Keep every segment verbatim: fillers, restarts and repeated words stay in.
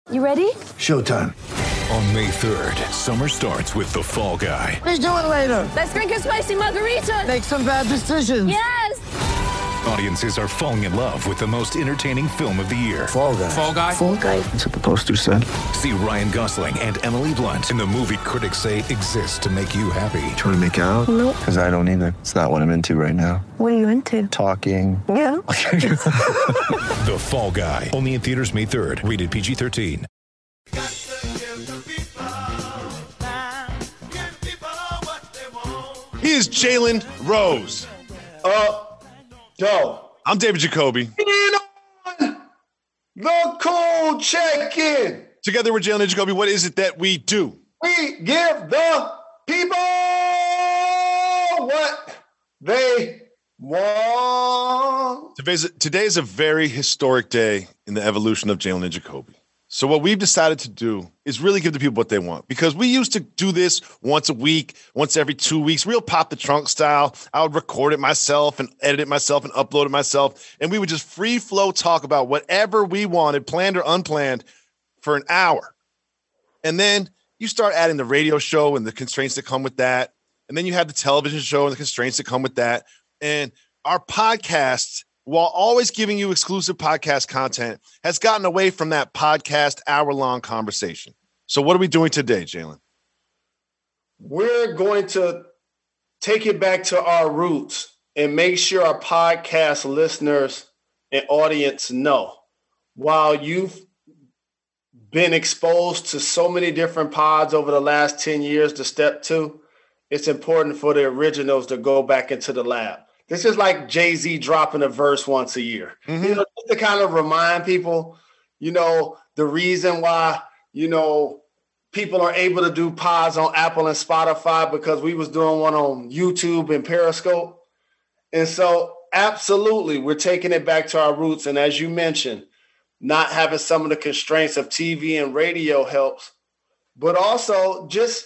You ready? Showtime. On May third, summer starts with The Fall Guy. Let's do it later. Let's drink a spicy margarita. Make some bad decisions. Yes! Audiences are falling in love with the most entertaining film of the year. Fall Guy. Fall Guy? Fall Guy. That's what the poster said. See Ryan Gosling and Emily Blunt in the movie critics say exists to make you happy. Trying to make it out? Nope. Because I don't either. It's not what I'm into right now. What are you into? Talking. Yeah. The Fall Guy. Only in theaters May third. Rated P G thirteen. He is Jalen Rose. Uh, yo. I'm David Jacoby. In on the cool check-in. Together with Jalen Jacoby, what is it that we do? We give the people what they want. Today's, today is a very historic day in the evolution of Jalen Jacoby. So what we've decided to do is really give the people what they want, because we used to do this once a week, once every two weeks, real pop the trunk style. I would record it myself and edit it myself and upload it myself. And we would just free flow talk about whatever we wanted, planned or unplanned, for an hour. And then you start adding the radio show and the constraints that come with that. And then you have the television show and the constraints that come with that. And our podcast, while always giving you exclusive podcast content, has gotten away from that podcast hour-long conversation. So what are we doing today, Jalen? We're going to take it back to our roots and make sure our podcast listeners and audience know, while you've been exposed to so many different pods over the last ten years to step two, it's important for the originals to go back into the lab. This is like Jay-Z dropping a verse once a year. Mm-hmm. You know, just to kind of remind people, you know, the reason why, you know, people are able to do pods on Apple and Spotify, because we was doing one on YouTube and Periscope. And so absolutely, we're taking it back to our roots. And as you mentioned, not having some of the constraints of T V and radio helps, but also just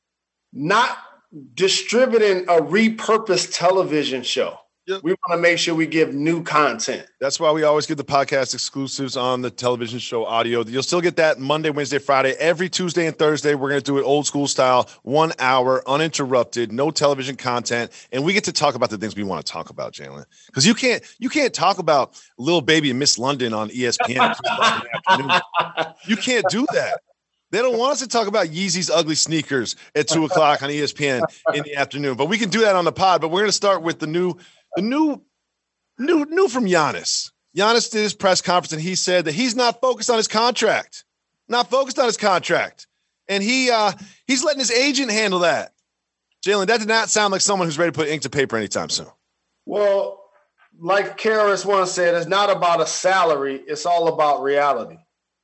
not distributing a repurposed television show. Yep. We want to make sure we give new content. That's why we always give the podcast exclusives on the television show audio. You'll still get that Monday, Wednesday, Friday. Every Tuesday and Thursday, we're going to do it old school style, one hour, uninterrupted, no television content. And we get to talk about the things we want to talk about, Jalen. Because you can't you can't talk about Lil Baby and Miss London on E S P N at two o'clock in the afternoon. You can't do that. They don't want us to talk about Yeezy's ugly sneakers at two o'clock on E S P N in the afternoon, but we can do that on the pod. But we're going to start with the new, the new, new, new from Giannis. Giannis did his press conference and he said that he's not focused on his contract, not focused on his contract, and he uh, he's letting his agent handle that. Jalen, that did not sound like someone who's ready to put ink to paper anytime soon. Well, like Karras once said, it's not about a salary; it's all about reality,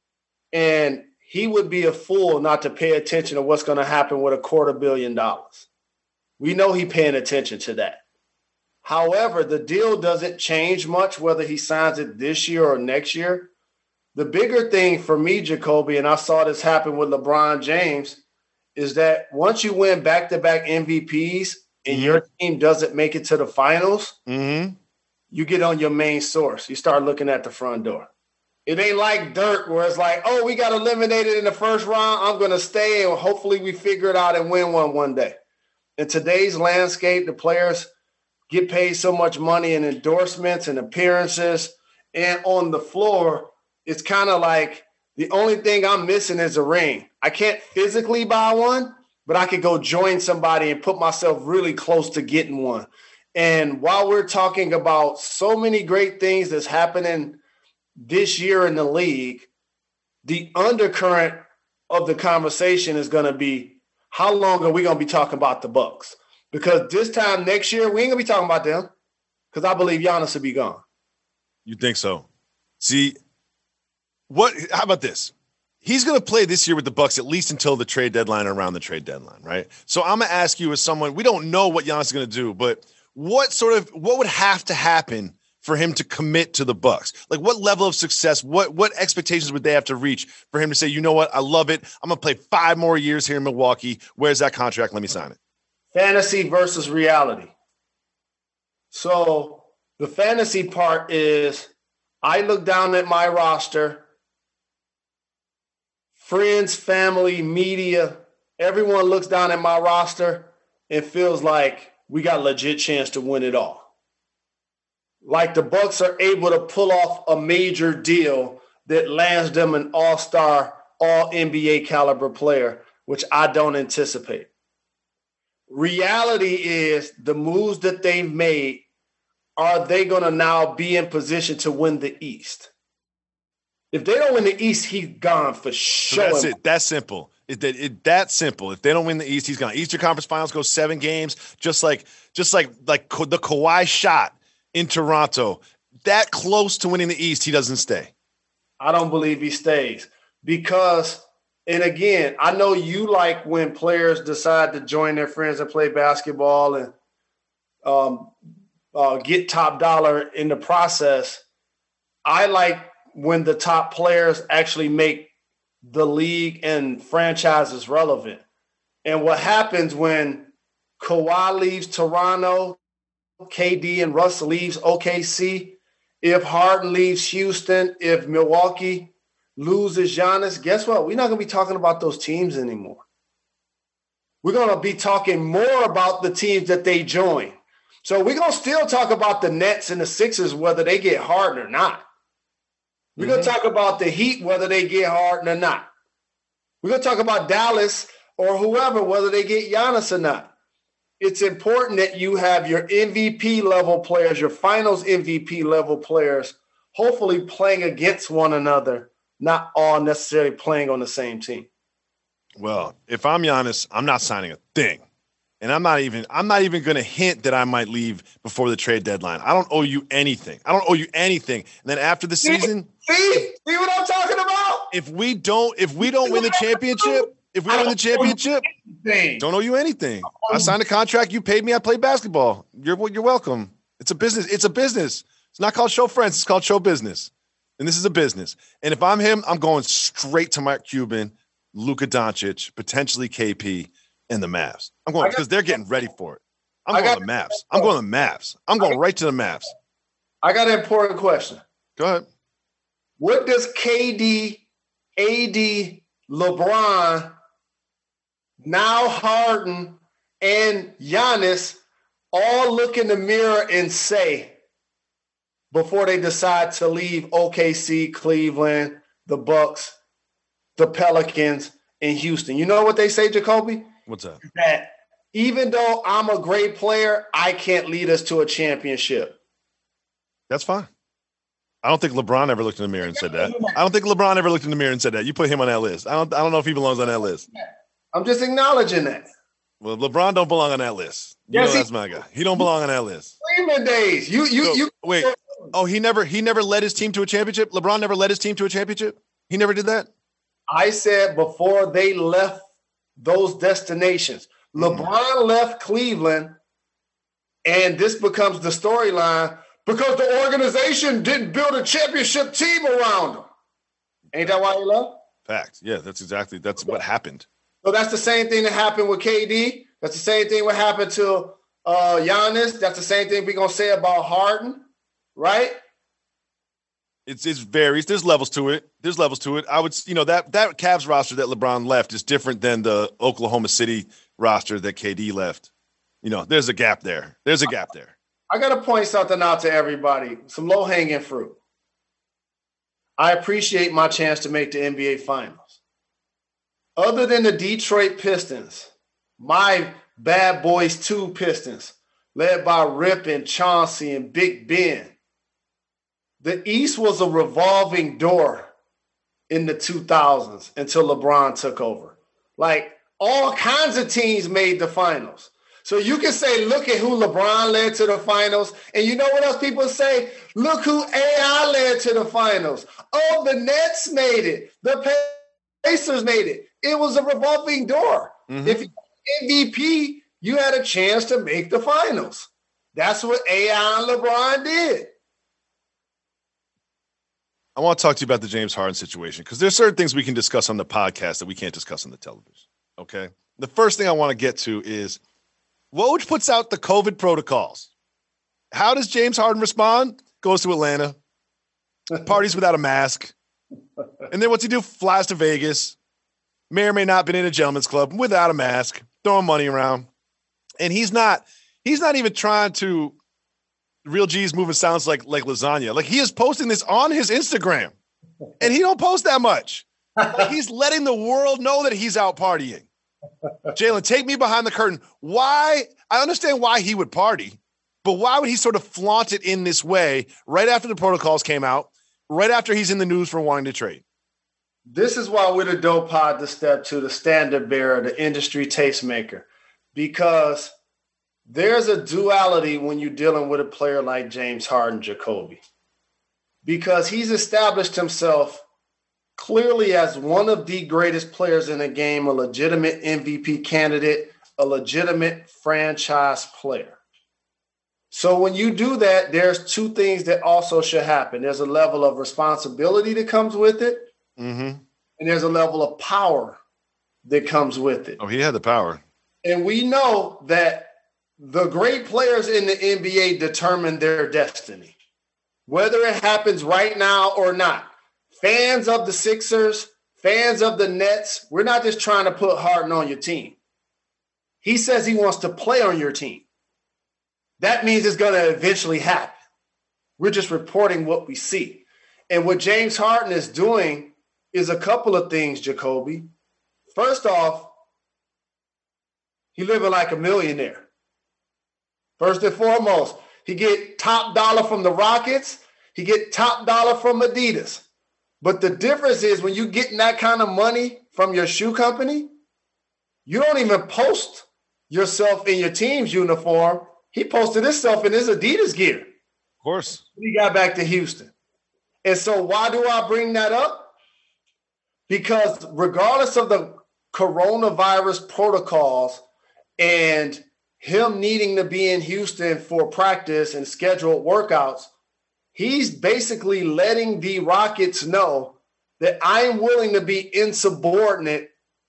and he would be a fool not to pay attention to what's going to happen with a quarter billion dollars. We know he's paying attention to that. However, the deal doesn't change much whether he signs it this year or next year. The bigger thing for me, Jacoby, and I saw this happen with LeBron James, is that once you win back-to-back M V Ps and your team doesn't make it to the finals, mm-hmm. you get on your main source. You start looking at the front door. It ain't like Dirk where it's like, oh, we got eliminated in the first round. I'm going to stay and hopefully we figure it out and win one one day. In today's landscape, the players get paid so much money in endorsements and appearances. And on the floor, it's kind of like the only thing I'm missing is a ring. I can't physically buy one, but I could go join somebody and put myself really close to getting one. And while we're talking about so many great things that's happening this year in the league, the undercurrent of the conversation is going to be, how long are we going to be talking about the Bucks? Because this time next year, we ain't going to be talking about them, because I believe Giannis will be gone. You think so? See, what? How about this? He's going to play this year with the Bucks at least until the trade deadline or around the trade deadline, right? So I'm going to ask you as someone, we don't know what Giannis is going to do, but what sort of, what would have to happen for him to commit to the Bucks? Like, what level of success, what what expectations would they have to reach for him to say, you know what, I love it. I'm going to play five more years here in Milwaukee. Where's that contract? Let me sign it. Fantasy versus reality. So the fantasy part is, I look down at my roster friends, family, media, everyone looks down at my roster and feels like we got a legit chance to win it all. Like the Bucks are able to pull off a major deal that lands them an all-star, all-N B A caliber player, which I don't anticipate. Reality is the moves that they've made, are they going to now be in position to win the East? If they don't win the East, he's gone for sure. So that's it. That's simple. It, it, it, that's simple. If they don't win the East, he's gone. Eastern Conference Finals go seven games, just like just like like the Kawhi shot in Toronto. That close to winning the East, he doesn't stay. I don't believe he stays because, and again, I know you like when players decide to join their friends and play basketball and um, uh, get top dollar in the process. I like when the top players actually make the league and franchises relevant. And what happens when Kawhi leaves Toronto, K D and Russ leaves O K C, if Harden leaves Houston, if Milwaukee loses Giannis, guess what? We're not going to be talking about those teams anymore. We're going to be talking more about the teams that they join. So we're going to still talk about the Nets and the Sixers, whether they get Harden or not. We're mm-hmm. going to talk about the Heat, whether they get Harden or not. We're going to talk about Dallas or whoever, whether they get Giannis or not. It's important that you have your M V P level players, your finals M V P level players, hopefully playing against one another, not all necessarily playing on the same team. Well, if I'm Giannis, I'm not signing a thing. And I'm not even I'm not even going to hint that I might leave before the trade deadline. I don't owe you anything. I don't owe you anything. And then after the season, see, see, see what I'm talking about? If we don't if we don't win the championship, If we win the championship, don't owe you anything. I signed a contract. You paid me. I played basketball. You're you're welcome. It's a business. It's a business. It's not called show friends. It's called show business. And this is a business. And if I'm him, I'm going straight to Mark Cuban, Luka Doncic, potentially K P, and the Mavs. I'm going because they're getting ready for it. I'm going to the Mavs. I'm going to the Mavs. I'm going right to the Mavs. I got an important question. Go ahead. What does K D, A D, LeBron, now Harden, and Giannis all look in the mirror and say before they decide to leave O K C, Cleveland, the Bucks, the Pelicans, and Houston? You know what they say, Jacoby? What's that? That even though I'm a great player, I can't lead us to a championship. That's fine. I don't think LeBron ever looked in the mirror and said that. I don't think LeBron ever looked in the mirror and said that. You put him on that list. I don't I don't know if he belongs on that list. I'm just acknowledging that. Well, LeBron don't belong on that list. You yes, know that's he, my guy. He don't belong on that list. Freeman days. You you so, you wait. Oh, he never he never led his team to a championship? LeBron never led his team to a championship? He never did that? I said before they left those destinations. LeBron mm-hmm. left Cleveland, and this becomes the storyline because the organization didn't build a championship team around him. Ain't that why he left? Fact. Yeah, that's exactly that's what happened. So that's the same thing that happened with K D. That's the same thing what happened to uh, Giannis. That's the same thing we're going to say about Harden, right? It's it varies. There's levels to it. There's levels to it. I would, you know, that that Cavs roster that LeBron left is different than the Oklahoma City roster that K D left. You know, there's a gap there. There's a gap there. I got to point something out to everybody. Some low-hanging fruit. I appreciate my chance to make the N B A Finals. Other than the Detroit Pistons, my bad boys two Pistons, led by Rip and Chauncey and Big Ben, the East was a revolving door in the two thousands until LeBron took over. Like, all kinds of teams made the finals. So you can say, look at who LeBron led to the finals. And you know what else people say? Look who A I led to the finals. Oh, the Nets made it. The Pacers made it. It was a revolving door. Mm-hmm. If you were M V P, you had a chance to make the finals. That's what A I and LeBron did. I want to talk to you about the James Harden situation because there's certain things we can discuss on the podcast that we can't discuss on the television. Okay. The first thing I want to get to is Woj puts out the COVID protocols. How does James Harden respond? Goes to Atlanta, parties without a mask. And then what's he do? Flies to Vegas, may or may not have been in a gentleman's club without a mask, throwing money around. And he's not, he's not even trying to, Real G's moving sounds like, like lasagna. Like he is posting this on his Instagram and he don't post that much. Like he's letting the world know that he's out partying. Jalen, take me behind the curtain. Why? I understand why he would party, but why would he sort of flaunt it in this way right after the protocols came out, right after he's in the news for wanting to trade? This is why we're the dope pod to step to, the standard bearer, the industry tastemaker, because there's a duality when you're dealing with a player like James Harden, Jacoby, because he's established himself clearly as one of the greatest players in the game, a legitimate M V P candidate, a legitimate franchise player. So when you do that, there's two things that also should happen. There's a level of responsibility that comes with it, mm-hmm. and there's a level of power that comes with it. Oh, he had the power. And we know that the great players in the N B A determine their destiny, whether it happens right now or not. Fans of the Sixers, fans of the Nets, we're not just trying to put Harden on your team. He says he wants to play on your team. That means it's going to eventually happen. We're just reporting what we see. And what James Harden is doing is a couple of things, Jacoby. First off, he living like a millionaire. First and foremost, he get top dollar from the Rockets. He get top dollar from Adidas. But the difference is when you're getting that kind of money from your shoe company, you don't even post yourself in your team's uniform. He posted himself in his Adidas gear. Of course. He got back to Houston. And so why do I bring that up? Because regardless of the coronavirus protocols and him needing to be in Houston for practice and scheduled workouts, he's basically letting the Rockets know that I am willing to be insubordinate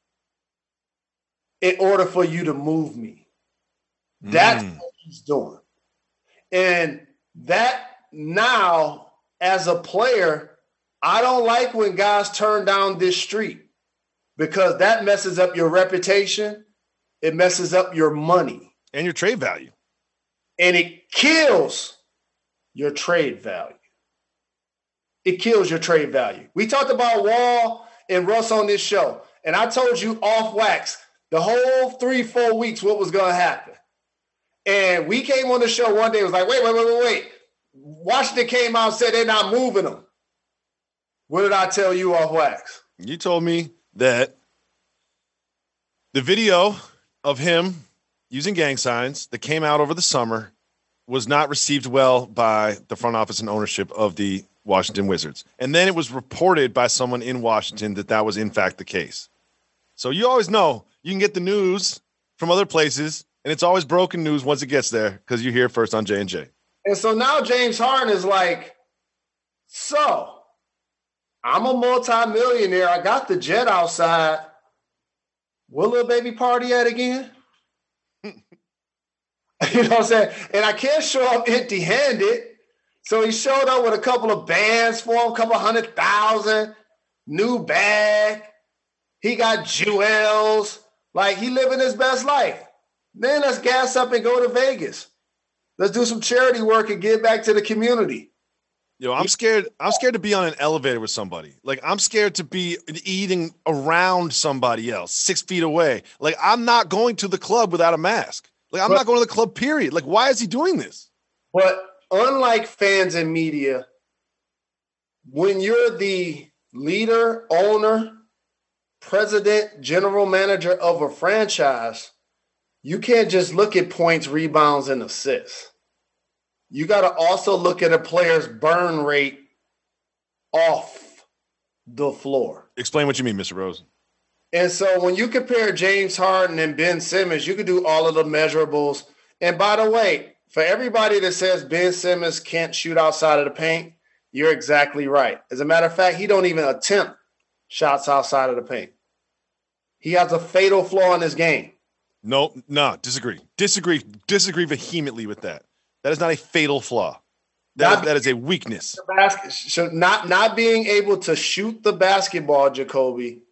in order for you to move me. Mm. That's what he's doing. And that now, as a player, I don't like when guys turn down this street because that messes up your reputation. It messes up your money. And your trade value. And it kills your trade value. It kills your trade value. We talked about Wall and Russ on this show, and I told you off wax the whole three, four weeks what was going to happen. And we came on the show one day, it was like, wait, wait, wait, wait, wait. Washington came out and said they're not moving them. What did I tell you off wax? You told me that the video of him using gang signs that came out over the summer was not received well by the front office and ownership of the Washington Wizards. And then it was reported by someone in Washington that that was in fact the case. So you always know you can get the news from other places, and it's always broken news once it gets there because you hear it first on J and J. And so now James Harden is like, so I'm a multimillionaire. I got the jet outside. Where little baby party at again? You know what I'm saying? And I can't show up empty-handed. So he showed up with a couple of bands for him, a couple hundred thousand, new bag. He got jewels. Like, he living his best life. Then let's gas up and go to Vegas. Let's do some charity work and give back to the community. Yo, I'm scared. I'm scared to be on an elevator with somebody. Like, I'm scared to be eating around somebody else, six feet away. Like, I'm not going to the club without a mask. Like, I'm but, not going to the club, period. Like, why is he doing this? But unlike fans and media, when you're the leader, owner, president, general manager of a franchise, you can't just look at points, rebounds, and assists. You got to also look at a player's burn rate off the floor. Explain what you mean, Mister Rosen. And so when you compare James Harden and Ben Simmons, you can do all of the measurables. And by the way, for everybody that says Ben Simmons can't shoot outside of the paint, you're exactly right. As a matter of fact, he don't even attempt shots outside of the paint. He has a fatal flaw in his game. No, no, disagree. Disagree, disagree vehemently with that. That is not a fatal flaw. That, is, that is a weakness. Basket, so not, not being able to shoot the basketball, Jacoby,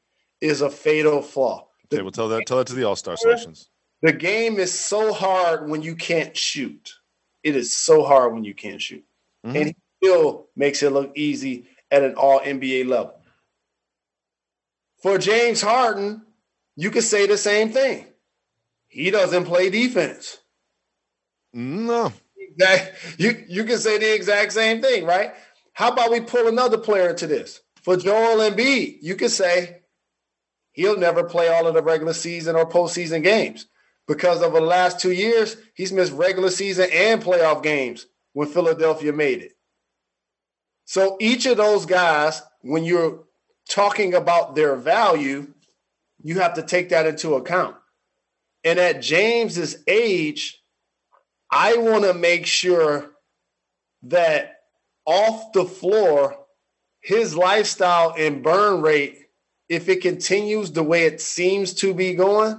is a fatal flaw. Okay, we'll tell that tell that to the All-Star selections. The game is so hard when you can't shoot. It is so hard when you can't shoot. Mm-hmm. And he still makes it look easy at an all N B A level. For James Harden, you could say the same thing. He doesn't play defense. No. That, you, you can say the exact same thing, right? How about we pull another player into this? For Joel Embiid, you could say he'll never play all of the regular season or postseason games because over the last two years, he's missed regular season and playoff games when Philadelphia made it. So each of those guys, when you're talking about their value, you have to take that into account. And at James's age, I want to make sure that off the floor, his lifestyle and burn rate, if it continues the way it seems to be going,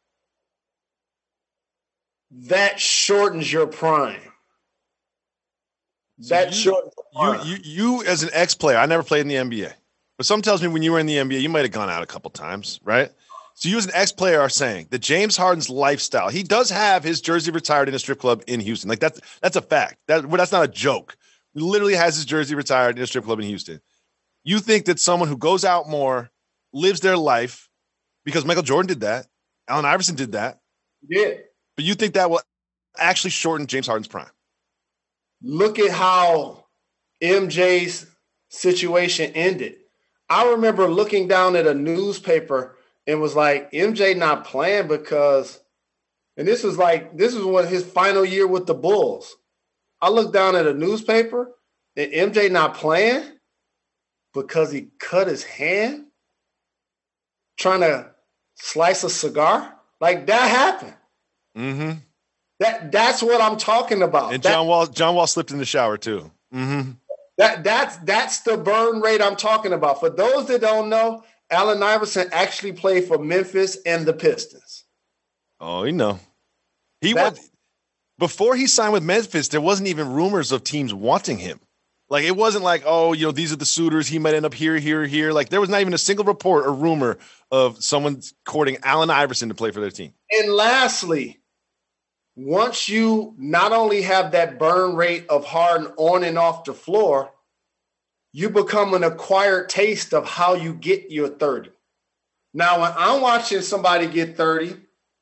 that shortens your prime. So that you, shortens you, you, you, as an ex-player, I never played in the N B A, but some tells me when you were in the N B A, you might have gone out a couple times, right? So you as an ex-player are saying that James Harden's lifestyle, he does have his jersey retired in a strip club in Houston. Like that's that's a fact. That, that's not a joke. He literally has his jersey retired in a strip club in Houston. You think that someone who goes out more, lives their life, because Michael Jordan did that, Allen Iverson did that. Yeah. But you think that will actually shorten James Harden's prime? Look at how M J's situation ended. I remember looking down at a newspaper and was like, M J not playing because, and this was like, this was one his final year with the Bulls. I looked down at a newspaper and M J not playing because he cut his hand trying to slice a cigar. Like that happened. Mm-hmm. That that's what I'm talking about. And that, John Wall, John Wall slipped in the shower too. Mm-hmm. That that's that's the burn rate I'm talking about. For those that don't know, Allen Iverson actually played for Memphis and the Pistons. Oh, you know. He That- was before he signed with Memphis, there wasn't even rumors of teams wanting him. Like it wasn't like, oh, you know, these are the suitors. He might end up here, here, here. Like there was not even a single report or rumor of someone courting Allen Iverson to play for their team. And lastly, once you not only have that burn rate of Harden on and off the floor, you become an acquired taste of how you get your thirty. Now, when I'm watching somebody get thirty,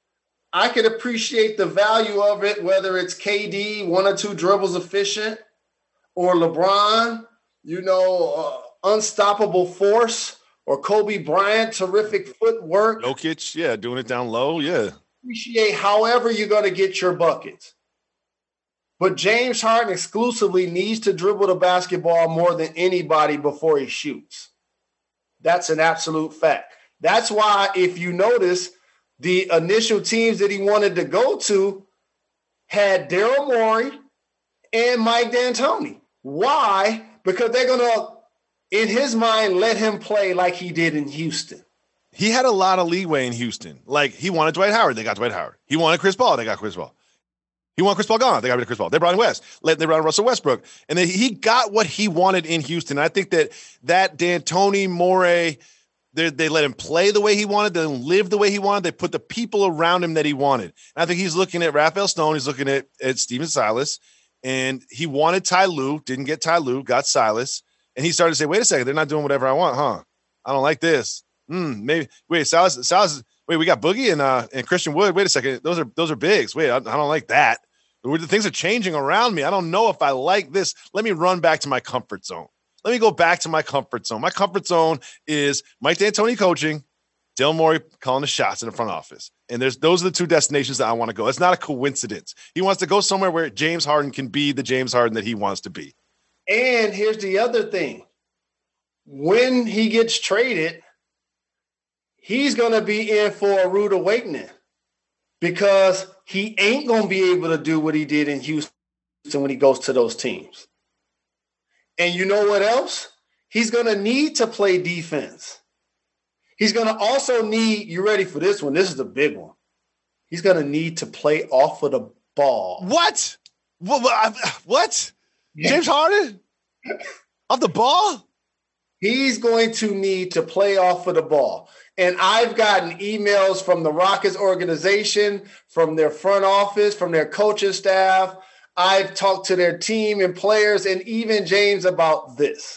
I could appreciate the value of it, whether it's K D, one or two dribbles efficient, or LeBron, you know, uh, unstoppable force, or Kobe Bryant, terrific footwork. Jokic, yeah, doing it down low, yeah. Appreciate however you're going to get your buckets. But James Harden exclusively needs to dribble the basketball more than anybody before he shoots. That's an absolute fact. That's why, if you notice, the initial teams that he wanted to go to had Daryl Morey and Mike D'Antoni. Why? Because they're going to, in his mind, let him play like he did in Houston. He had a lot of leeway in Houston. Like he wanted Dwight Howard, they got Dwight Howard. He wanted Chris Paul, they got Chris Paul. He wanted Chris Paul gone, they got rid of Chris Paul. They brought in West, they brought in Russell Westbrook, and then he got what he wanted in Houston. I think that that D'Antoni, Morey, they, they let him play the way he wanted, they let him live the way he wanted. They put the people around him that he wanted. And I think he's looking at Raphael Stone, he's looking at, at Steven Silas, and he wanted Ty Lue, didn't get Ty Lue, got Silas, and he started to say, wait a second, they're not doing whatever I want, huh? I don't like this. Hmm, maybe wait, Silas, Silas, wait, we got Boogie and uh and Christian Wood. Wait a second, those are those are bigs. Wait, I, I don't like that. The things are changing around me. I don't know if I like this. Let me run back to my comfort zone. Let me go back to my comfort zone. My comfort zone is Mike D'Antoni coaching, Daryl Morey calling the shots in the front office. And there's those are the two destinations that I want to go. It's not a coincidence. He wants to go somewhere where James Harden can be the James Harden that he wants to be. And here's the other thing. When he gets traded, he's going to be in for a rude awakening because he ain't going to be able to do what he did in Houston when he goes to those teams. And you know what else? He's going to need to play defense. He's going to also need, you ready for this one? This is the big one. He's going to need to play off of the ball. What? What? what? James Harden? Off the ball? He's going to need to play off of the ball. And I've gotten emails from the Rockets organization, from their front office, from their coaching staff. I've talked to their team and players and even James about this.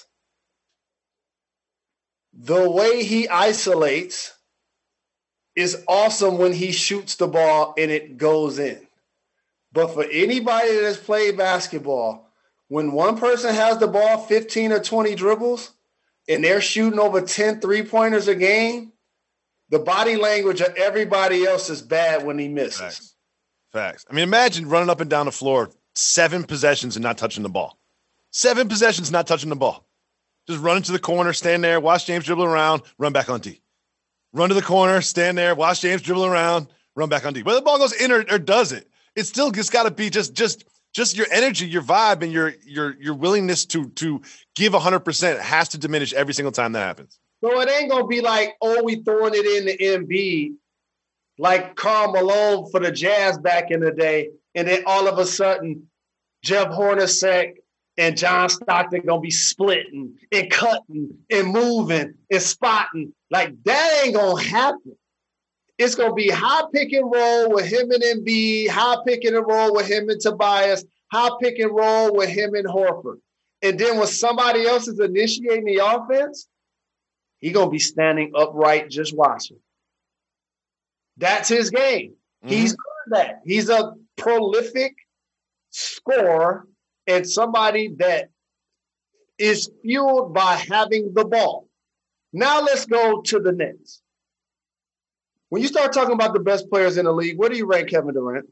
The way he isolates is awesome when he shoots the ball and it goes in. But for anybody that has played basketball, when one person has the ball fifteen or twenty dribbles and they're shooting over ten three-pointers a game, the body language of everybody else is bad when he misses. Facts. Facts. I mean, imagine running up and down the floor, seven possessions and not touching the ball. Seven possessions, not touching the ball. Just run into the corner, stand there, watch James dribble around, run back on D. Run to the corner, stand there, watch James dribble around, run back on D. Whether the ball goes in or, or does it, it's still just got to be just just just your energy, your vibe, and your your your willingness to to give one hundred percent has to diminish every single time that happens. So it ain't going to be like, oh, we throwing it in the M B like Karl Malone for the Jazz back in the day, and then all of a sudden Jeff Hornacek and John Stockton going to be splitting and cutting and moving and spotting. Like, that ain't going to happen. It's going to be high pick and roll with him and Embiid, high pick and roll with him and Tobias, high pick and roll with him and Horford. And then when somebody else is initiating the offense, he's going to be standing upright just watching. That's his game. Mm-hmm. He's good at that. He's a prolific scorer and somebody that is fueled by having the ball. Now let's go to the Nets. When you start talking about the best players in the league, where do you rank Kevin Durant?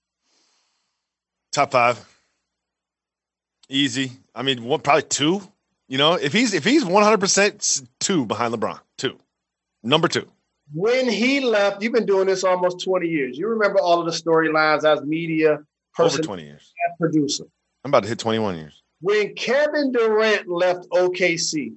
Top five. Easy. I mean, one, probably two. You know, if he's if he's one hundred percent two behind LeBron, two. Number two. When he left, you've been doing this almost twenty years. You remember all of the storylines as media person, over twenty years, producer. I'm about to hit twenty-one years. When Kevin Durant left O K C,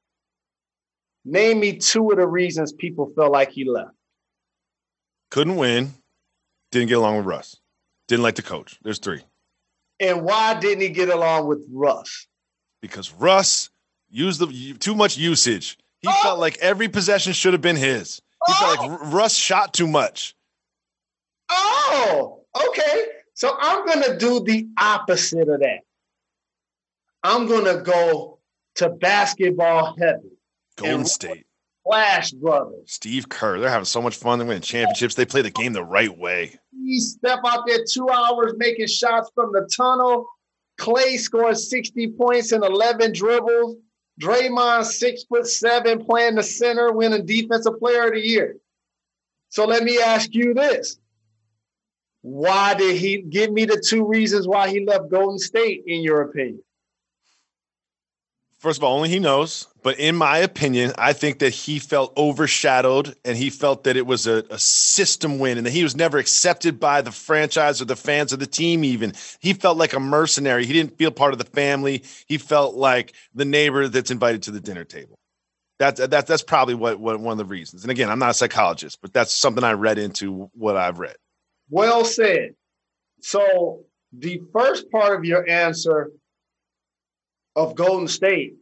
name me two of the reasons people felt like he left. Couldn't win. Didn't get along with Russ. Didn't like the coach. There's three. And why didn't he get along with Russ? Because Russ used the too much usage. He oh. felt like every possession should have been his. He oh. felt like Russ shot too much. Oh, okay. So I'm going to do the opposite of that. I'm going to go to basketball heaven. Golden State. Flash Brothers. Steve Kerr. They're having so much fun. They're winning championships. They play the game the right way. He step out there two hours making shots from the tunnel. Clay scores sixty points and eleven dribbles. Draymond, six foot seven, playing the center, winning Defensive Player of the Year. So let me ask you this. Why did he give me the two reasons why he left Golden State, in your opinion? First of all, only he knows. But in my opinion, I think that he felt overshadowed and he felt that it was a, a system win and that he was never accepted by the franchise or the fans of the team even. He felt like a mercenary. He didn't feel part of the family. He felt like the neighbor that's invited to the dinner table. That's that, that's probably what, what one of the reasons. And again, I'm not a psychologist, but that's something I read into what I've read. Well said. So the first part of your answer of Golden State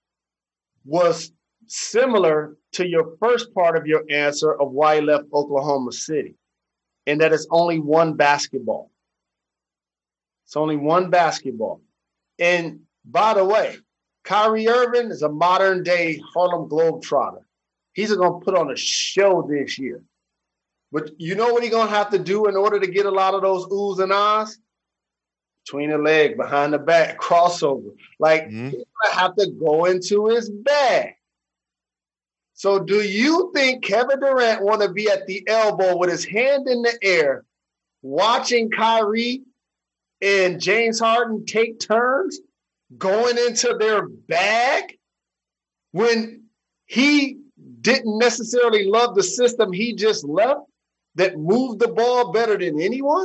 was similar to your first part of your answer of why he left Oklahoma City, and that it's only one basketball. It's only one basketball. And by the way, Kyrie Irving is a modern-day Harlem Globetrotter. He's going to put on a show this year. But you know what he's going to have to do in order to get a lot of those oohs and ahs? Between the leg, behind the back, crossover. Like, mm-hmm. he's going to have to go into his bag. So do you think Kevin Durant want to be at the elbow with his hand in the air, watching Kyrie and James Harden take turns, going into their bag, when he didn't necessarily love the system he just left that moved the ball better than anyone?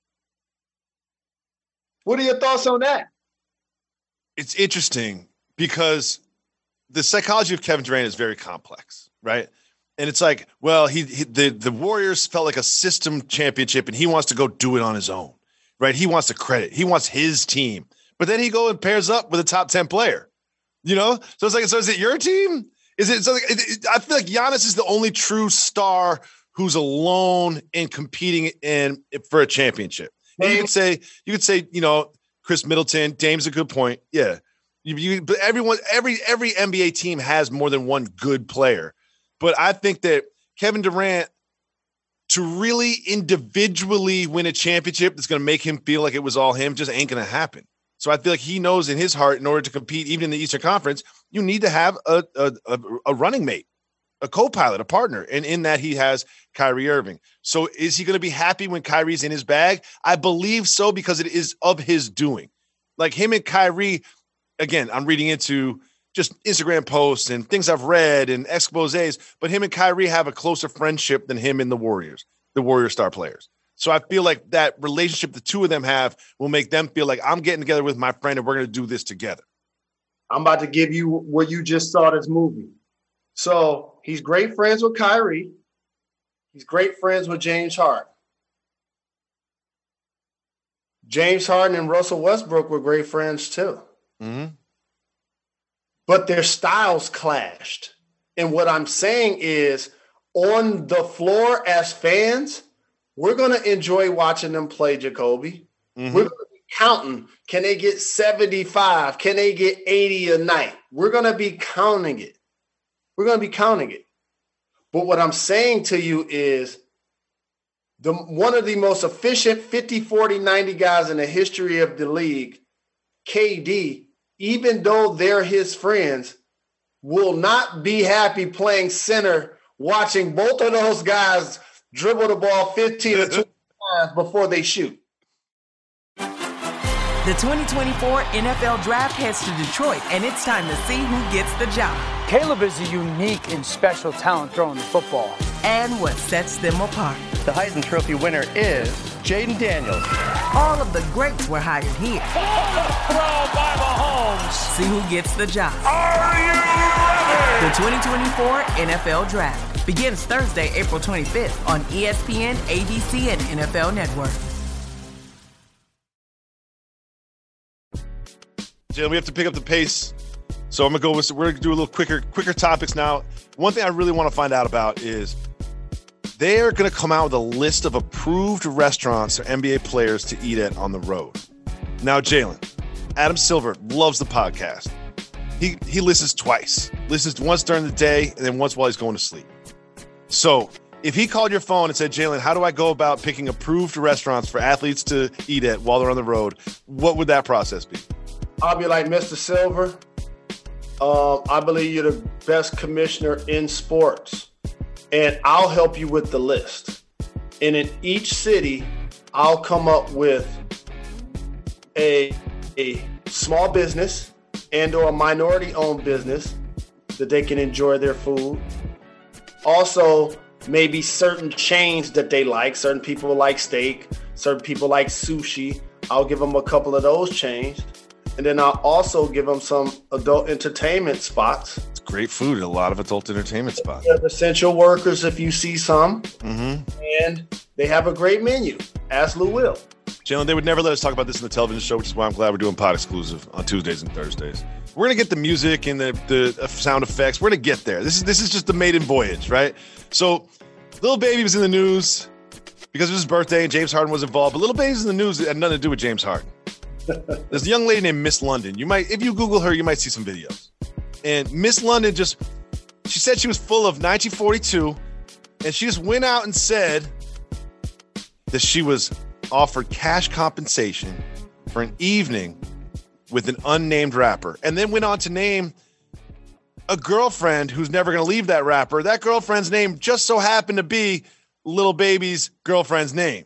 What are your thoughts on that? It's interesting because the psychology of Kevin Durant is very complex, right? And it's like, well, he, he the, the Warriors felt like a system championship and he wants to go do it on his own, right? He wants the credit. He wants his team. But then he go and pairs up with a top ten player. You know? So it's like, so is it your team? Is it, so like, it, it, I feel like Giannis is the only true star who's alone in competing in for a championship. And you could say, you could say, you know, Chris Middleton, Dame's a good point. Yeah. You, you, but everyone, every, every N B A team has more than one good player. But I think that Kevin Durant, to really individually win a championship that's going to make him feel like it was all him, just ain't going to happen. So I feel like he knows in his heart, in order to compete, even in the Eastern Conference, you need to have a, a, a, a running mate, a co-pilot, a partner. And in that, he has Kyrie Irving. So is he going to be happy when Kyrie's in his bag? I believe so, because it is of his doing. Like him and Kyrie, again, I'm reading into just Instagram posts and things I've read and exposés, but him and Kyrie have a closer friendship than him and the Warriors, the Warrior star players. So I feel like that relationship the two of them have will make them feel like I'm getting together with my friend and we're going to do this together. I'm about to give you what you just saw this movie. So he's great friends with Kyrie. He's great friends with James Harden. James Harden and Russell Westbrook were great friends too. Mm-hmm. But their styles clashed. And what I'm saying is, on the floor as fans, we're going to enjoy watching them play, Jacoby. Mm-hmm. We're going to be counting. Can they get seventy-five? Can they get eighty a night? We're going to be counting it. We're going to be counting it. But what I'm saying to you is, the one of the most efficient fifty, forty, ninety guys in the history of the league, K D, even though they're his friends, will not be happy playing center, watching both of those guys dribble the ball fifteen or twenty times before they shoot. The twenty twenty-four N F L Draft heads to Detroit, and it's time to see who gets the job. Caleb is a unique and special talent throwing the football. And what sets them apart. The Heisman Trophy winner is Jaden Daniels. All of the greats were hired here. Throw by Mahomes. See who gets the job. Are you ready? The twenty twenty-four N F L Draft begins Thursday, April twenty-fifth on E S P N, A B C, and N F L Network. Jalen, we have to pick up the pace. So I'm gonna go with, we're gonna do a little quicker, quicker topics now. One thing I really want to find out about is they're gonna come out with a list of approved restaurants for N B A players to eat at on the road. Now, Jalen, Adam Silver loves the podcast. He he listens twice. Listens once during the day and then once while he's going to sleep. So if he called your phone and said, Jalen, how do I go about picking approved restaurants for athletes to eat at while they're on the road? What would that process be? I'll be like, Mister Silver, uh, I believe you're the best commissioner in sports, and I'll help you with the list. And in each city, I'll come up with a, a small business and or a minority-owned business that they can enjoy their food. Also, maybe certain chains that they like. Certain people like steak. Certain people like sushi. I'll give them a couple of those chains. And then I'll also give them some adult entertainment spots. It's great food at a lot of adult entertainment spots. They have essential workers if you see some. Mm-hmm. And they have a great menu. Ask Lou Will. Jalen, they would never let us talk about this in the television show, which is why I'm glad we're doing pod exclusive on Tuesdays and Thursdays. We're going to get the music and the, the sound effects. We're going to get there. This is this is just the maiden voyage, right? So Lil Baby was in the news because it was his birthday and James Harden was involved. But Lil Baby's in the news. It had nothing to do with James Harden. There's a young lady named Miss London. You might, if you Google her, you might see some videos. And Miss London just, she said she was full of nineteen forty-two, and she just went out and said that she was offered cash compensation for an evening with an unnamed rapper, and then went on to name a girlfriend who's never going to leave that rapper. That girlfriend's name just so happened to be Lil Baby's girlfriend's name.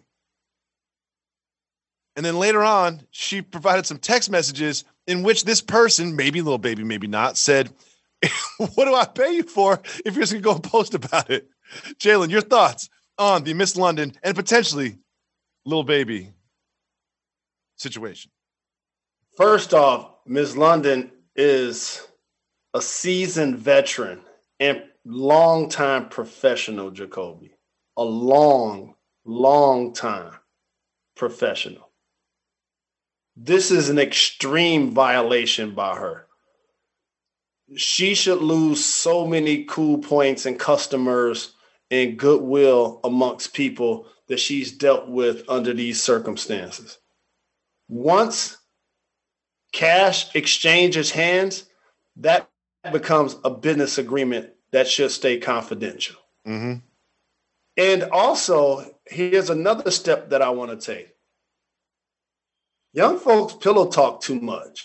And then later on, she provided some text messages in which this person, maybe Lil Baby, maybe not, said, what do I pay you for if you're just going to go and post about it? Jalen, your thoughts on the Miss London and potentially Lil Baby situation? First off, Miss London is a seasoned veteran and longtime professional, Jacoby. A long, long time professional. This is an extreme violation by her. she should lose so many cool points and customers and goodwill amongst people that she's dealt with under these circumstances. Once cash exchanges hands, that becomes a business agreement that should stay confidential. Mm-hmm. And also, here's another step that I want to take. Young folks pillow talk too much.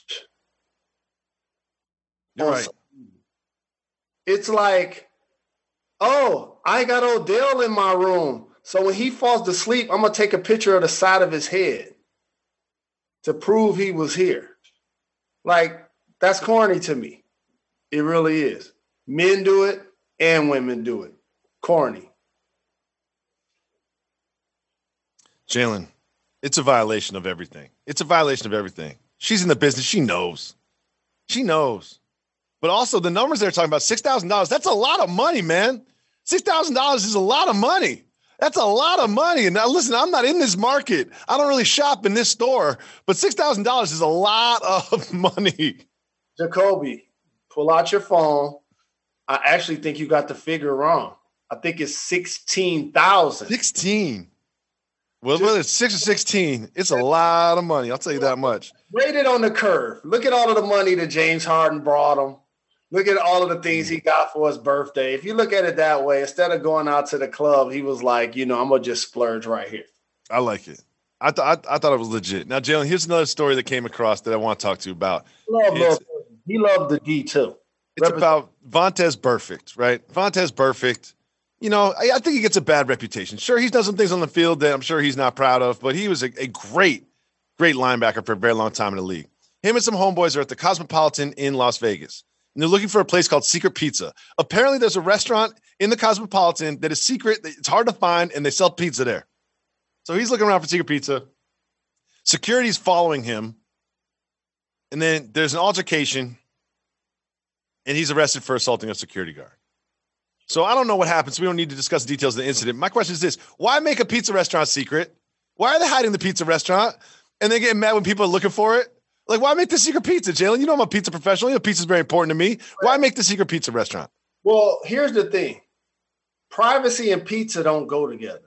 You're right. It's like, oh, I got Odell in my room. So when he falls to sleep, I'm going to take a picture of the side of his head to prove he was here. Like, that's corny to me. It really is. Men do it and women do it. Corny. Jalen, it's a violation of everything. It's a violation of everything. She's in the business. She knows. She knows. But also the numbers they're talking about, six thousand dollars, that's a lot of money, man. six thousand dollars is a lot of money. That's a lot of money. And now, listen, I'm not in this market. I don't really shop in this store. But six thousand dollars is a lot of money. Jacoby, pull out your phone. I actually think you got the figure wrong. I think it's sixteen thousand. sixteen. Well, whether it's six or sixteen, it's a lot of money. I'll tell you that much. Rate it on the curve. Look at all of the money that James Harden brought him. Look at all of the things he got for his birthday. If you look at it that way, instead of going out to the club, he was like, you know, I'm going to just splurge right here. I like it. I, th- I, th- I thought it was legit. Now, Jalen, here's another story that came across that I want to talk to you about. Love, love, he loved the D, too. It's Represent- about Vontaze Burfict, right? Vontaze Burfict. You know, I, I think he gets a bad reputation. Sure, he's done some things on the field that I'm sure he's not proud of, but he was a, a great, great linebacker for a very long time in the league. Him and some homeboys are at the Cosmopolitan in Las Vegas, and they're looking for a place called Secret Pizza. Apparently, there's a restaurant in the Cosmopolitan that is secret. It's hard to find, and they sell pizza there. So he's looking around for Secret Pizza. Security's following him, and then there's an altercation, and he's arrested for assaulting a security guard. So I don't know what happened, so we don't need to discuss the details of the incident. My question is this. Why make a pizza restaurant secret? Why are they hiding the pizza restaurant? And they get mad when people are looking for it? Like, why make the secret pizza, Jalen? You know I'm a pizza professional. You know pizza's very important to me. Why make the secret pizza restaurant? Well, here's the thing. Privacy and pizza don't go together.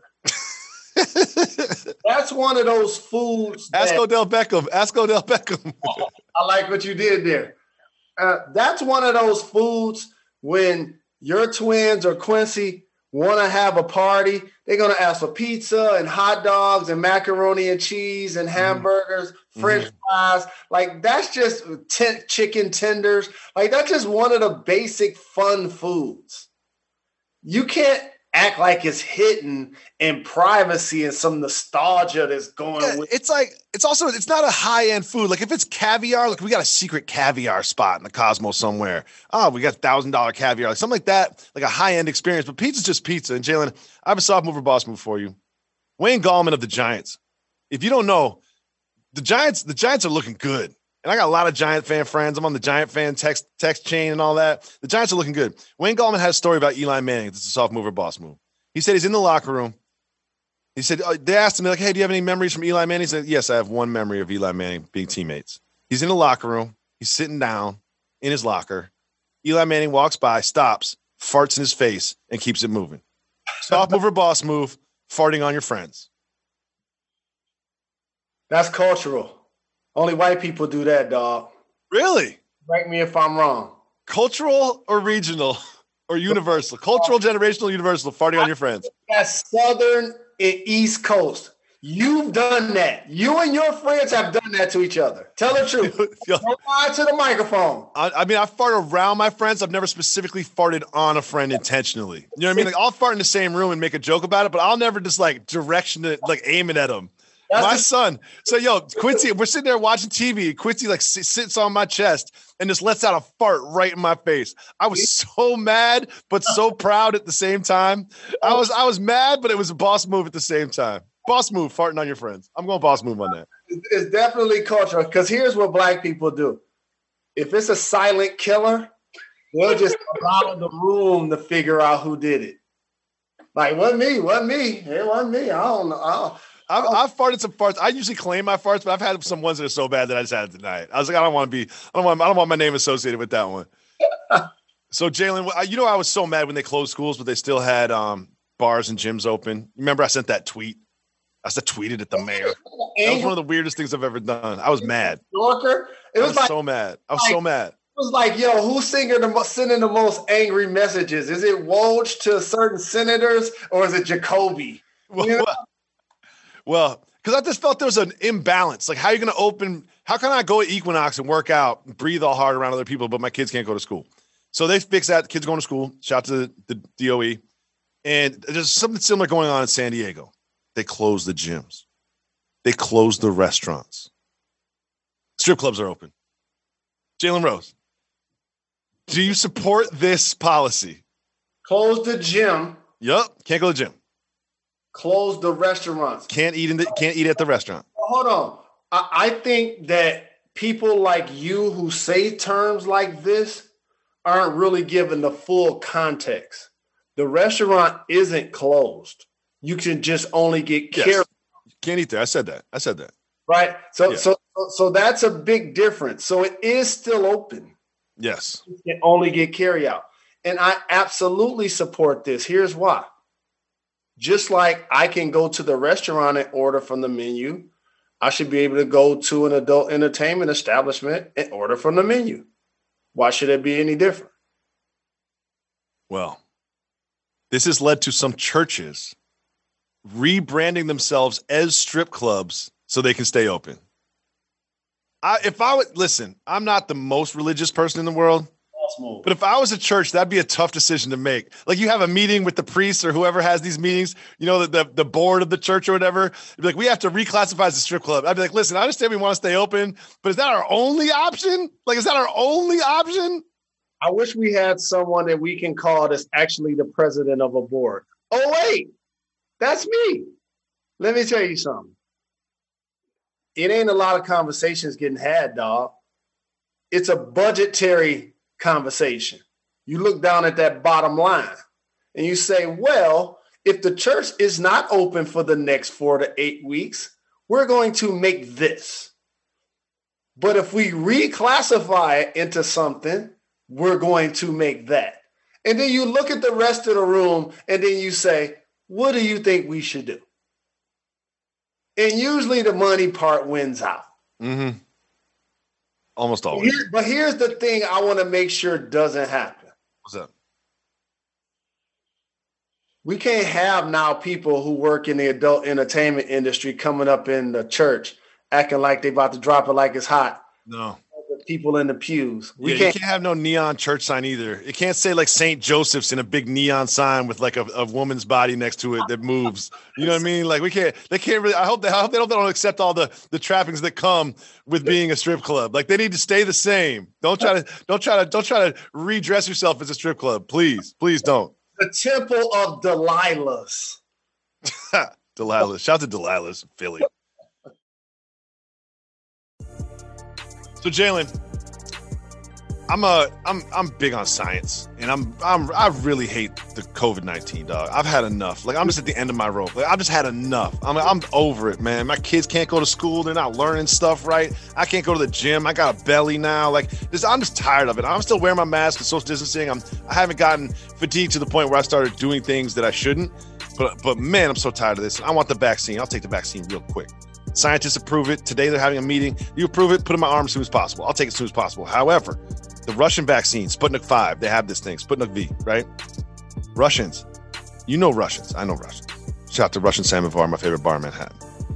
That's one of those foods. Ask that, Odell Beckham. Ask Odell Beckham. I like what you did there. Uh, that's one of those foods when your twins or Quincy want to have a party, they're going to ask for pizza and hot dogs and macaroni and cheese and hamburgers, mm-hmm. French fries. Like, that's just t- chicken tenders. Like, that's just one of the basic fun foods. You can't act like it's hidden in privacy and some nostalgia that's going yeah, with it's like it's also it's not a high-end food. Like if it's caviar, like we got a secret caviar spot in the Cosmos somewhere. Oh, we got thousand dollar caviar, like something like that, like a high-end experience. But pizza's just pizza. And Jalen, I have a soft mover boss move for you. Wayne Gallman of the Giants. If you don't know, the Giants, the Giants are looking good. And I got a lot of Giant fan friends. I'm on the Giant fan text text chain and all that. The Giants are looking good. Wayne Gallman had a story about Eli Manning. This is a soft mover boss move. He said he's in the locker room. He said, oh, they asked him, like, hey, do you have any memories from Eli Manning? He said, yes, I have one memory of Eli Manning being teammates. He's in the locker room. He's sitting down in his locker. Eli Manning walks by, stops, farts in his face, and keeps it moving. Soft mover boss move, farting on your friends. That's cultural. Only white people do that, dog. Really? Correct me if I'm wrong. Cultural or regional or universal? Cultural, generational, universal, farting on your friends. That's Southern and East Coast. You've done that. You and your friends have done that to each other. Tell the truth. Don't lie to the microphone. I, I mean, I fart around my friends. I've never specifically farted on a friend intentionally. You know what I mean? Like, I'll fart in the same room and make a joke about it, but I'll never just like direction it, like aim it at them. That's my the- son. So, yo, Quincy, we're sitting there watching T V. Quincy like sits on my chest and just lets out a fart right in my face. I was so mad, but so proud at the same time. I was I was mad, but it was a boss move at the same time. Boss move, farting on your friends. I'm going boss move on that. It's definitely cultural because here's what black people do. If it's a silent killer, they'll just allow the room to figure out who did it. Like, wasn't me, wasn't me. It wasn't me. I don't know. I don't, I've, I've farted some farts. I usually claim my farts, but I've had some ones that are so bad that I just had to deny it. I was like, I don't want to be, I don't want, I don't want my name associated with that one. So, Jalen, you know I was so mad when they closed schools, but they still had um, bars and gyms open. Remember I sent that tweet? I said tweeted at the mayor. That was one of the weirdest things I've ever done. I was mad. Yorker. It was, I was like, so mad. I was like, so mad. It was like, yo, who's singing the, sending the most angry messages? Is it Woj to certain senators or is it Jacoby? Well, You know? well, because I just felt there was an imbalance. Like, how are you going to open? How can I go at Equinox and work out, and breathe all hard around other people, but my kids can't go to school? So they fixed that. Kids going to school. Shout out to the, the D O E. And there's something similar going on in San Diego. They closed the gyms. They closed the restaurants. Strip clubs are open. Jalen Rose, do you support this policy? Close the gym. Yup. Can't go to the gym. Close the restaurants. Can't eat in the, can't eat at the restaurant. Hold on. I, I think that people like you who say terms like this aren't really given the full context. The restaurant isn't closed. You can just only get Yes. carry. Can't eat there. I said that. I said that. Right. So Yeah. so so that's a big difference. So it is still open. Yes. You can only get carry out. And I absolutely support this. Here's why. Just like I can go to the restaurant and order from the menu, I should be able to go to an adult entertainment establishment and order from the menu. Why should it be any different? Well, this has led to some churches rebranding themselves as strip clubs so they can stay open. I, if I would listen, I'm not the most religious person in the world, but if I was a church, that'd be a tough decision to make. Like, you have a meeting with the priests or whoever has these meetings, you know, the, the, the board of the church or whatever. You'd be like, we have to reclassify as a strip club. I'd be like, listen, I understand we want to stay open, but is that our only option? Like, is that our only option? I wish we had someone that we can call that's actually the president of a board. Oh, wait, that's me. Let me tell you something. It ain't a lot of conversations getting had, dog. It's a budgetary conversation. You look down at that bottom line and you say, well, if the church is not open for the next four to eight weeks, we're going to make this. But if we reclassify it into something, we're going to make that. And then you look at the rest of the room and then you say, what do you think we should do? And usually the money part wins out. Mm-hmm. Almost always. Here, but here's the thing I want to make sure doesn't happen. What's up? We can't have now people who work in the adult entertainment industry coming up in the church acting like they about to drop it like it's hot. No. The people in the pews. We Yeah, can't, you can't have no neon church sign either. It can't say like Saint Joseph's in a big neon sign with like a, a woman's body next to it that moves. You know what I mean? Like, we can't, they can't really, I hope they, I hope they don't, they don't accept all the, the trappings that come with being a strip club. Like, they need to stay the same. Don't try to, don't try to, don't try to redress yourself as a strip club. Please, please don't. the temple of Delilah's. Delilah. Shout out to Delilah's, Philly. So Jalen, I'm a I'm I'm big on science, and I'm I'm I really hate the COVID nineteen, dog. I've had enough. Like, I'm just at the end of my rope. Like, I've just had enough. I'm I'm over it, man. My kids can't go to school. They're not learning stuff right. I can't go to the gym. I got a belly now. Like, this, I'm just tired of it. I'm still wearing my mask and social distancing. I'm I haven't gotten fatigued to the point where I started doing things that I shouldn't. But but man, I'm so tired of this. I want the vaccine. I'll take the vaccine real quick. Scientists approve it. Today they're having a meeting. You approve it, put it in my arm as soon as possible. I'll take it as soon as possible. However, the Russian vaccine, Sputnik five, they have this thing, Sputnik V, right? Russians. You know Russians. I know Russians. Shout out to Russian Samovar, my favorite bar in Manhattan.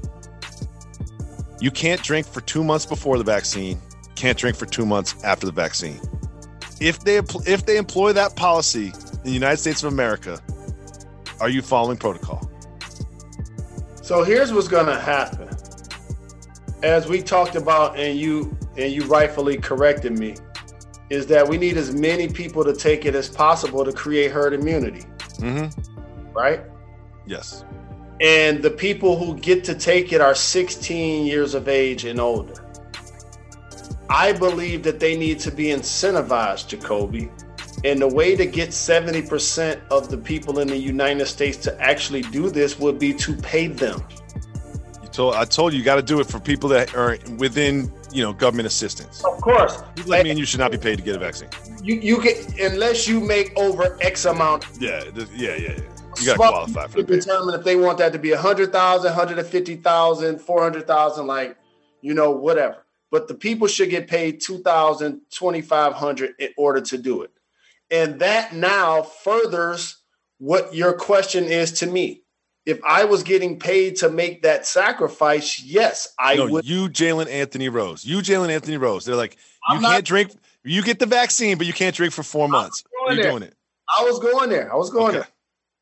You can't drink for two months before the vaccine. Can't drink for two months after the vaccine. If they if they employ that policy in the United States of America, are you following protocol? So here's what's going to happen. As we talked about, and you and you rightfully corrected me, is that we need as many people to take it as possible to create herd immunity. Mm-hmm. Right? Yes. And the people who get to take it are sixteen years of age and older. I believe that they need to be incentivized, Jacoby. And the way to get seventy percent of the people in the United States to actually do this would be to pay them. So I told you, you got to do it for people that are within, you know, government assistance. Of course. People like me and you should not be paid to get a vaccine. You you get unless you make over X amount. Yeah, yeah, yeah. yeah. You got to qualify for to determine if they want that to be one hundred thousand, one hundred fifty thousand, four hundred thousand, like, you know, whatever. But the people should get paid two thousand, twenty-five hundred in order to do it. And that now furthers what your question is to me. If I was getting paid to make that sacrifice, yes, I no, would. You, Jalen Anthony Rose. You, Jalen Anthony Rose. They're like, you I'm can't not, drink. You get the vaccine, but you can't drink for four months. Are you there. doing it? I was going there. I was going okay. there.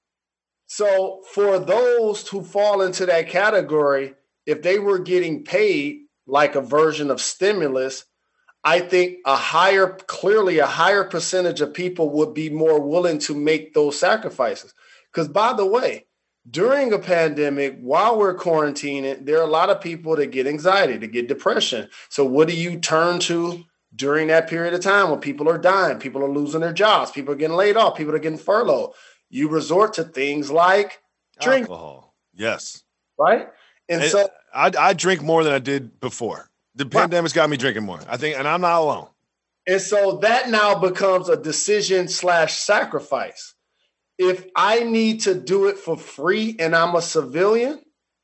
So for those who fall into that category, if they were getting paid like a version of stimulus, I think a higher, clearly a higher percentage of people would be more willing to make those sacrifices. Because by the way, during a pandemic, while we're quarantining, there are a lot of people that get anxiety, that get depression. So what do you turn to during that period of time when people are dying, people are losing their jobs, people are getting laid off, people are getting furloughed? You resort to things like drink. Alcohol. Yes. Right? And, and so I, I drink more than I did before. The right. pandemic's got me drinking more, I think, and I'm not alone. And so that now becomes a decision slash sacrifice. If I need to do it for free and I'm a civilian,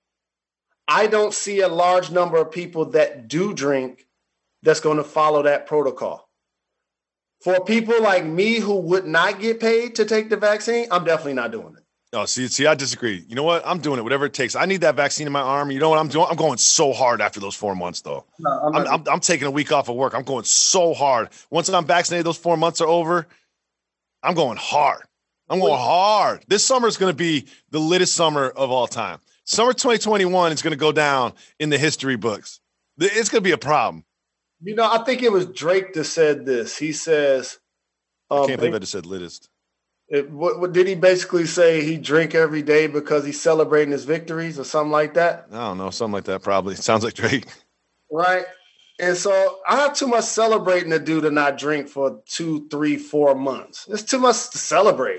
I don't see a large number of people that do drink that's going to follow that protocol. For people like me who would not get paid to take the vaccine, I'm definitely not doing it. Oh, see, see, I disagree. You know what? I'm doing it, whatever it takes. I need that vaccine in my arm. You know what I'm doing? I'm going so hard after those four months, though. No, I'm, I'm, I'm, I'm taking a week off of work. I'm going so hard. Once I'm vaccinated, those four months are over, I'm going hard. I'm going hard. This summer is going to be the littest summer of all time. Summer twenty twenty-one is going to go down in the history books. It's going to be a problem. You know, I think it was Drake that said this. He says, um, I can't believe I just said littest. It, what, what did he basically say? He drink every day because he's celebrating his victories or something like that? I don't know. Something like that, probably. Sounds like Drake. Right. And so I have too much celebrating to do to not drink for two, three, four months. It's too much to celebrate.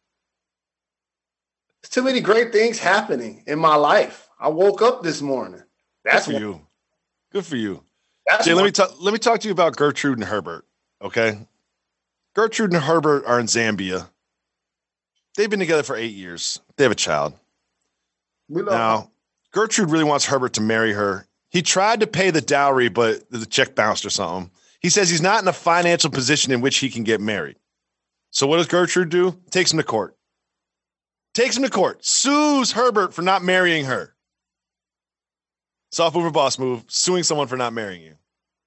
There's too many great things happening in my life. I woke up this morning. That's Good for one. you. Good for you. That's Jay, one. let me talk. Let me talk to you about Gertrude and Herbert. Okay, Gertrude and Herbert are in Zambia. They've been together for eight years. They have a child. We know now, Gertrude really wants Herbert to marry her. He tried to pay the dowry, but the check bounced or something. He says he's not in a financial position in which he can get married. So what does Gertrude do? Takes him to court. Takes him to court. Sues Herbert for not marrying her. Soft mover, boss move. Suing someone for not marrying you.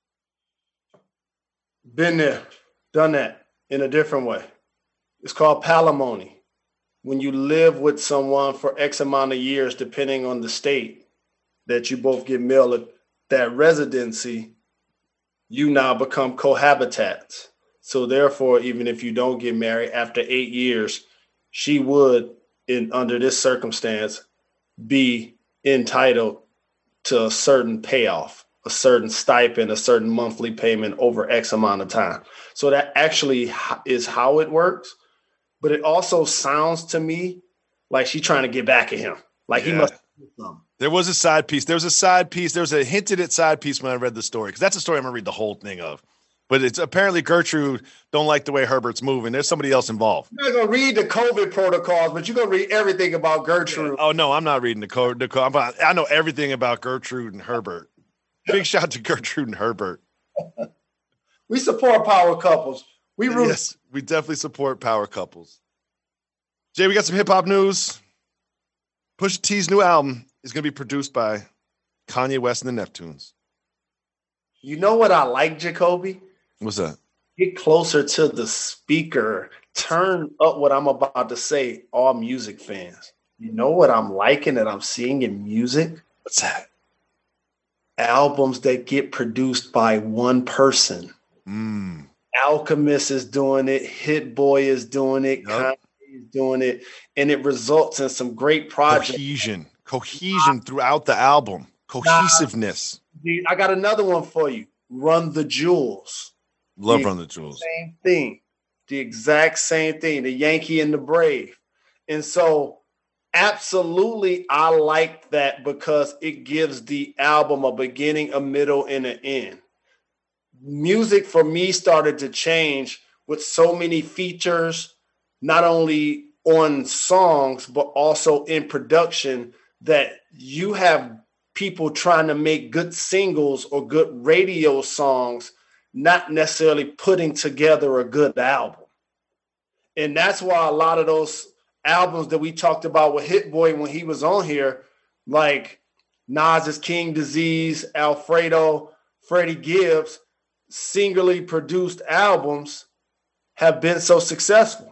Been there, done that in a different way. It's called palimony. When you live with someone for X amount of years, depending on the state that you both get mailed that residency, you now become cohabitats. So therefore, even if you don't get married after eight years, she would, in under this circumstance, be entitled to a certain payoff, a certain stipend, a certain monthly payment over X amount of time. So that actually is how it works. But it also sounds to me like she's trying to get back at him. Like yeah. he must do something. There was a side piece. There was a side piece. There was a hinted at side piece when I read the story, because that's a story I'm going to read the whole thing of. But it's apparently Gertrude don't like the way Herbert's moving. There's somebody else involved. You're not going to read the COVID protocols, but you're going to read everything about Gertrude. Yeah. Oh, no, I'm not reading the code. The code. I know everything about Gertrude and Herbert. Big shout out to Gertrude and Herbert. We support power couples. We root. Yes, we definitely support power couples. Jay, we got some hip-hop news. Pusha T's new album is going to be produced by Kanye West and the Neptunes. You know what I like, Jacoby? What's that? Get closer to the speaker. Turn up what I'm about to say, all music fans. You know what I'm liking that I'm seeing in music? What's that? Albums that get produced by one person. Mm. Alchemist is doing it. Hit Boy is doing it. Yep. Kanye is doing it. And it results in some great projects. Cohesion. Cohesion throughout the album. Cohesiveness. I got another one for you. Run the Jewels. Love the Run the Jewels. Same thing. The exact same thing. The Yankee and the Brave. And so absolutely, I like that because it gives the album a beginning, a middle, and an end. Music for me started to change with so many features, not only on songs, but also in production, that you have people trying to make good singles or good radio songs, not necessarily putting together a good album. And that's why a lot of those albums that we talked about with Hit Boy when he was on here, like Nas's King Disease, Alfredo, Freddie Gibbs, singularly produced albums have been so successful.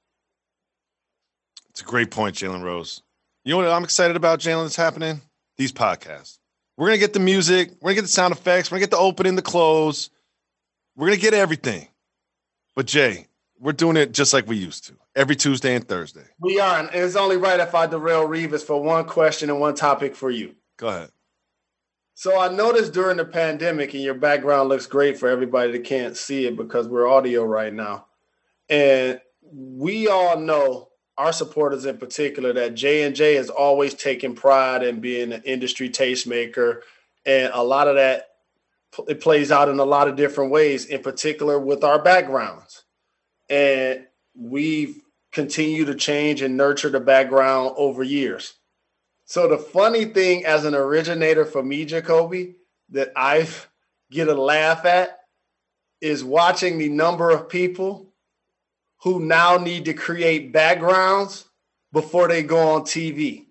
It's a great point, Jalen Rose. You know what I'm excited about, Jalen, that's happening? These podcasts. We're going to get the music. We're going to get the sound effects. We're going to get the opening, the close. We're going to get everything. But, Jay, we're doing it just like we used to, every Tuesday and Thursday. We are, and it's only right if I derail Revis for one question and one topic for you. Go ahead. So I noticed during the pandemic, and your background looks great for everybody that can't see it because we're audio right now. And we all know, our supporters in particular, that J and J has always taken pride in being an industry tastemaker. And a lot of that, it plays out in a lot of different ways, in particular with our backgrounds. And we've continued to change and nurture the background over years. So the funny thing as an originator for me, Jacoby, that I get a laugh at is watching the number of people who now need to create backgrounds before they go on T V.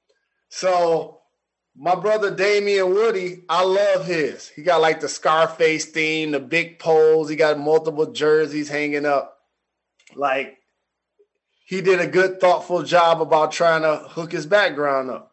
So my brother Damian Woody, I love his. He got like the Scarface theme, the big poles. He got multiple jerseys hanging up. Like, he did a good, thoughtful job about trying to hook his background up.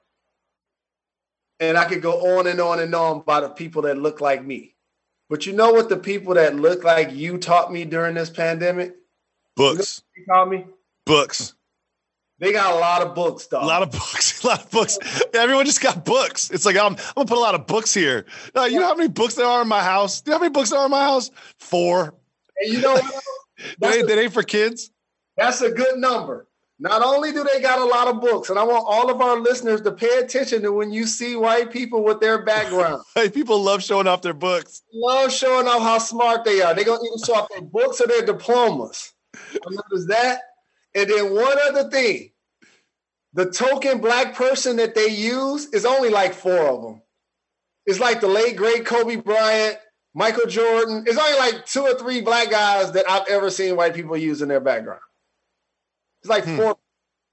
And I could go on and on and on about the people that look like me. But you know what the people that look like you taught me during this pandemic? Books. You know what they call me? Books. They got a lot of books, dog. A lot of books. A lot of books. Everyone just got books. It's like, I'm, I'm going to put a lot of books here. Uh, you know how many books there are in my house? Do you know how many books there are in my house? Four. And you know what? That ain't, that ain't for kids? That's a good number. Not only do they got a lot of books, and I want all of our listeners to pay attention to when you see white people with their background. White people love showing off their books. Love showing off how smart they are. They're going to even show off their books or their diplomas. Notice that. And then one other thing, the token black person that they use is only like four of them. It's like the late, great Kobe Bryant, Michael Jordan. It's only like two or three black guys that I've ever seen white people use in their background. It's like hmm. four.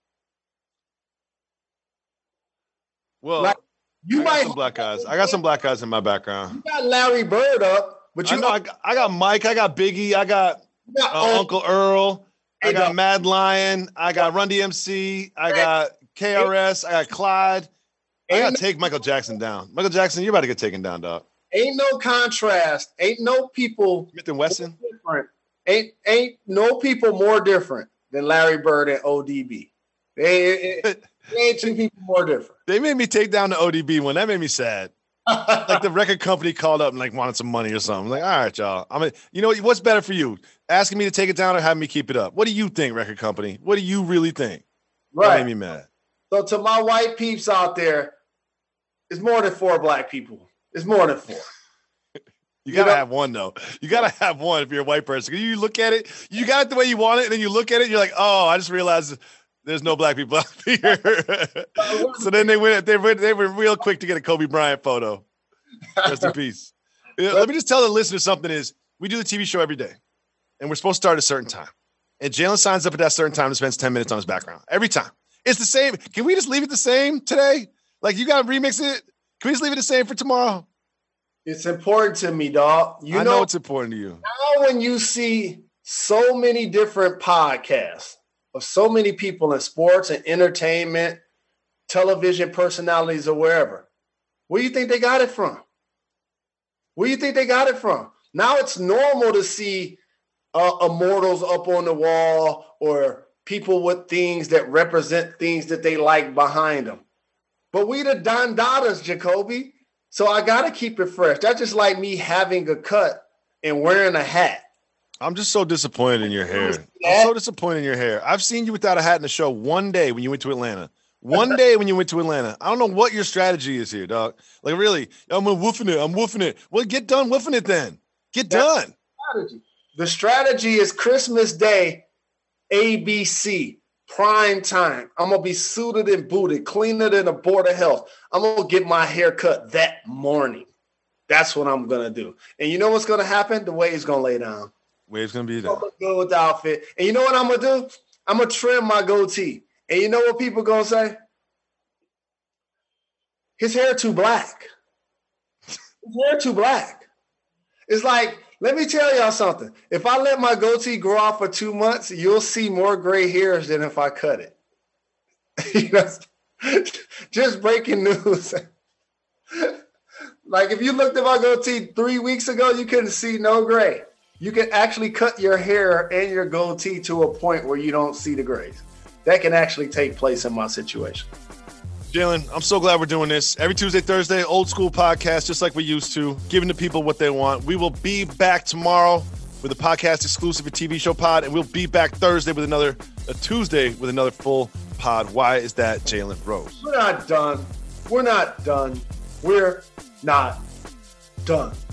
Well, like, you I might got some black guys. I got some black guys in my background. You got Larry Bird up, but you I know, I got, I got Mike. I got Biggie. I got Uh, Uncle Earl, I got Mad Lion, I got Run D M C, I got K R S, I got Clyde. I got to take Michael Jackson down. Michael Jackson, you're about to get taken down, dog. Ain't no contrast. Ain't no people Smith and Wesson. Different. Ain't ain't no people more different than Larry Bird and O D B. They, they ain't two people more different. They made me take down the O D B one. That made me sad. Like the record company called up and like wanted some money or something. I'm like, all right, y'all. I mean, you know, what's better for you? Asking me to take it down or having me keep it up? What do you think, record company? What do you really think? Right. That made me mad. So to my white peeps out there, it's more than four black people. It's more than four. You gotta you know? have one though. You gotta have one if you're a white person. You look at it, you got it the way you want it, and then you look at it, and you're like, oh, I just realized there's no black people out here. So then they went, they went, they were real quick to get a Kobe Bryant photo. Rest in peace. Let me just tell the listeners something is we do the T V show every day, and we're supposed to start at a certain time. And Jalen signs up at that certain time and spends ten minutes on his background every time. It's the same. Can we just leave it the same today? Like, you got to remix it. Can we just leave it the same for tomorrow? It's important to me, dog. You I know, know it's important to you. Now when you see so many different podcasts of so many people in sports and entertainment, television personalities or wherever, where do you think they got it from? Where do you think they got it from? Now it's normal to see uh, immortals up on the wall or people with things that represent things that they like behind them. But we the Don Dadas, Jacoby. So I got to keep it fresh. That's just like me having a cut and wearing a hat. I'm just so disappointed in your hair. I'm so disappointed in your hair. I've seen you without a hat in the show one day when you went to Atlanta. One day when you went to Atlanta, I don't know what your strategy is here, dog. Like, really, I'm woofing it. I'm woofing it. Well, get done woofing it then. Get That's done. The strategy. the strategy is Christmas Day, A B C, prime time. I'm going to be suited and booted, cleaner than a board of health. I'm going to get my hair cut that morning. That's what I'm going to do. And you know what's going to happen? The wave's going to lay down. Wave's going to be down. Go with the outfit. And you know what I'm going to do? I'm going to trim my goatee. And you know what people going to say? His hair too black. His hair too black. It's like, let me tell y'all something. If I let my goatee grow off for two months, you'll see more gray hairs than if I cut it. You know, just breaking news. Like if you looked at my goatee three weeks ago, you couldn't see no gray. You can actually cut your hair and your goatee to a point where you don't see the grays. That can actually take place in my situation. Jalen, I'm so glad we're doing this. Every Tuesday, Thursday, old school podcast, just like we used to, giving the people what they want. We will be back tomorrow with a podcast exclusive for T V Show Pod, and we'll be back Thursday with another, a Tuesday with another full pod. Why is that, Jalen Rose? We're not done. We're not done. We're not done.